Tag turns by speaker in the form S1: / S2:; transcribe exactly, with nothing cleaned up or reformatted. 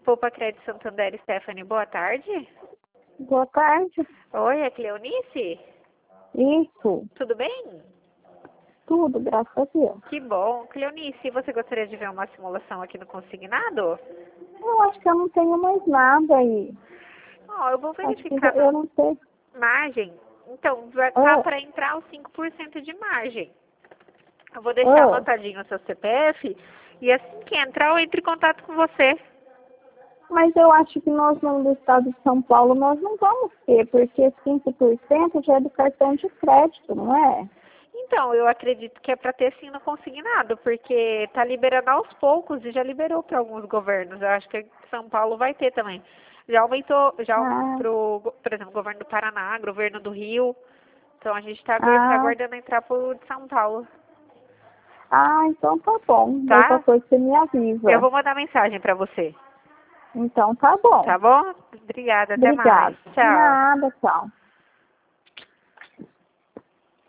S1: Poupa Crédito Santander, Stephanie, boa tarde.
S2: Boa tarde.
S1: Oi, é Cleonice?
S2: Isso,
S1: Tudo bem?
S2: tudo, graças a Deus.
S1: Que bom. Cleonice, você gostaria de ver uma simulação aqui no Consignado?
S2: Eu acho que eu não tenho mais nada aí.
S1: Ó, eu vou
S2: Acho que
S1: verificar
S2: eu
S1: na
S2: não sei.
S1: margem. Então, vai estar
S2: Ah,
S1: para entrar os cinco por cento de margem. Eu vou deixar
S2: ah,
S1: anotadinho o seu C P F e assim que entrar eu entro em contato com você.
S2: mas eu acho que nós no estado de São Paulo nós não vamos ter, porque cinco por cento já é do cartão de crédito, não é?
S1: Então, eu acredito que é para ter sim no consignado, porque está liberando aos poucos e já liberou para alguns governos. Eu acho que São Paulo vai ter também. Já aumentou, já
S2: Ah,
S1: pro, por exemplo, governo do Paraná, governo do Rio. Então a gente está
S2: ah,
S1: aguardando entrar pro de São Paulo,
S2: ah, então tá bom. Outra
S1: tá?
S2: coisa você me
S1: Eu
S2: avisa.
S1: vou mandar mensagem para você,
S2: Então tá bom.
S1: tá bom? Obrigada, até mais.
S2: Obrigada.
S1: Tchau.
S2: Nada, tchau.